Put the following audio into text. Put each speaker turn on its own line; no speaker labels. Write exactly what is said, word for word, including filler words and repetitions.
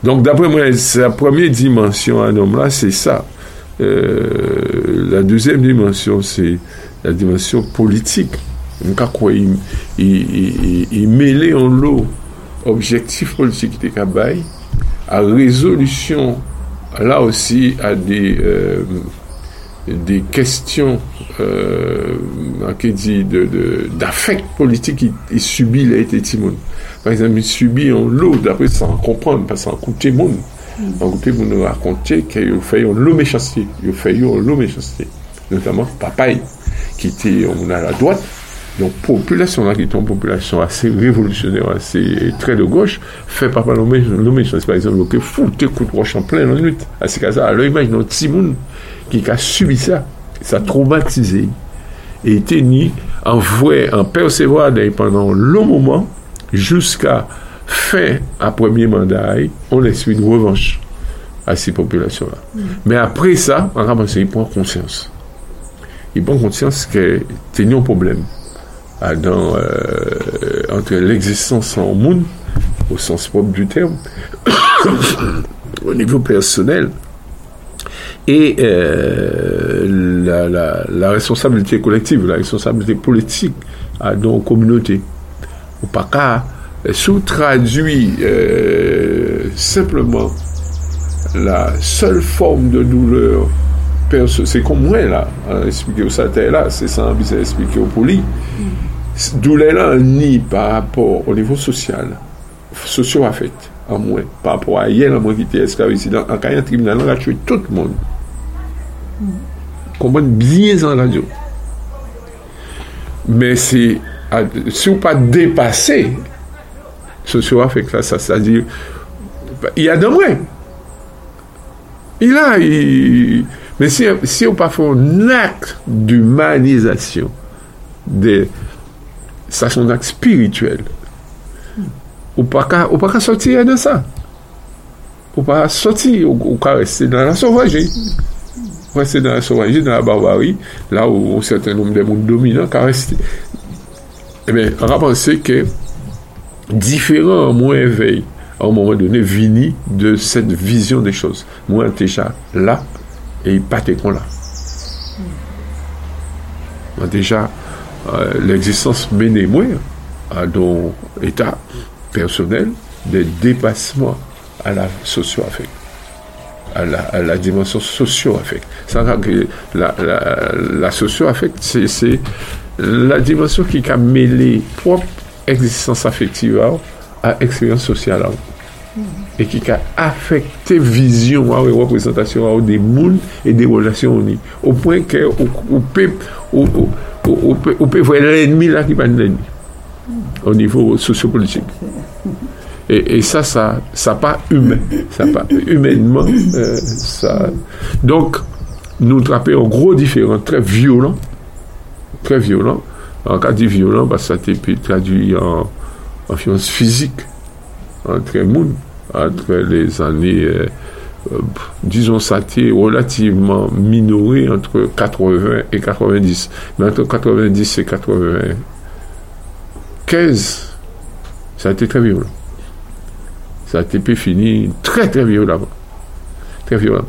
Donc, d'après moi, sa première dimension à un homme là, c'est ça. Euh, la deuxième dimension, c'est la dimension politique. Donc, quoi, il, il, il, il mêlait en lot objectif politique de Kabaye à résolution, là aussi, à des, euh, des questions euh, dit, de, de, d'affect politique qu'il il subit, il a été Timon. Par exemple, il subit un lot, d'après sans comprendre, parce qu'en côté monde, en côté monde nous racontait qu'il fait un lot méchanceté, il fait un lot méchanceté, notamment Papaye, qui était à la droite. Donc, population là, qui est une population assez révolutionnaire, assez très de gauche, fait Papa l'homme méchanceté, par exemple, que fout coup de roche en plein la nuit, à ces cas-là. Alors, imagine un petit monde qui a subi ça, ça a traumatisé, et était ni en vrai, en percevoir pendant long moment, jusqu'à fin à premier mandat, on laisse une revanche à ces populations-là. Mm. Mais après ça, on a pensé, il prend conscience. Il prend conscience que c'est un problème dans, euh, entre l'existence en monde, au sens propre du terme, au niveau personnel, et euh, la, la, la responsabilité collective, la responsabilité politique à nos communautés. Ou pas qu'à sous-traduit euh, simplement la seule forme de douleur, perso- c'est comme moi là, hein, expliquer au satellite là, c'est ça, c'est expliquer au poli. Mm. Douleur là, ni par rapport au niveau social, socio-affect, en moins, par rapport à hier, moi qui était esclavagiste, en cas de tribunal, on a tué tout le monde. Mm. Comprendre bien en radio. Mais c'est, si on pas dépasser socio-affect là, ça, c'est-à-dire, il y a de vrai. Il a, il, mais si, si on pas fait un acte d'humanisation, de, ça c'est un acte spirituel, ou pas qu'à, ou pas qu'à sortir de ça, ou pas sortir, ou qu'à rester dans la sauvagerie, rester dans la sauvagerie, dans la barbarie, là où un certain nombre de mondes dominants, qu'à rester. Eh bien, on va penser que différents moins éveillés, à un moment donné, vini de cette vision des choses. Moi, déjà là, et il pas qu'on là. Moi, déjà, euh, l'existence menée, moi, à nos états personnels, des dépassements à la socio-affect, à la, à la dimension socio-affect. Ça veut dire que la, la, la socio-affect, c'est, c'est la dimension qui a mêlé propre existence affective à expérience sociale. Et qui a affecté vision et représentation des mondes et des relations au point que on peut on peut voir l'ennemi là qui pas l'ennemi au niveau sociopolitique et, et ça ça ça pas humain ça pas humainement euh, ça donc nous traper un gros différent très violent très violent en cas de violent parce que ça peut traduit en en violence physique entre les mondes, entre les années, euh, euh, disons, ça a été relativement minoré entre quatre-vingts et quatre-vingt-dix. Mais entre quatre-vingt-dix et quatre-vingt-quinze, ça a été très violent. Ça a été fini très très violemment. Très violent.